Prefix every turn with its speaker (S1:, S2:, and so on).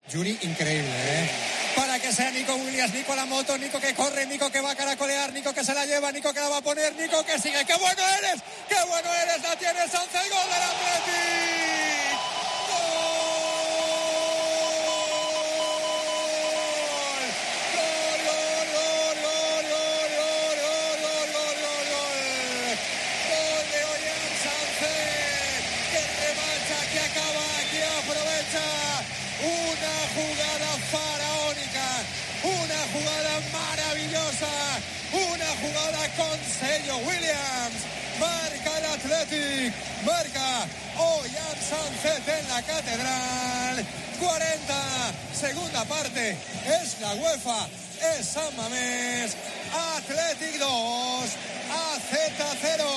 S1: Yuri, increíble, ¿eh? Para que sea Nico Williams, Nico a la moto, Nico que corre, Nico que va a caracolear, Nico que se la lleva, Nico que la va a poner, Nico que sigue. ¡Qué bueno eres! ¡Qué bueno eres! ¡La tiene Sánchez! ¡Gol del Athletic! Una jugada con sello. Williams marca el Athletic, marca Ollán Sánchez en la Catedral. 40, segunda parte, es la UEFA, es San Mamés. Athletic 2, AZ 0.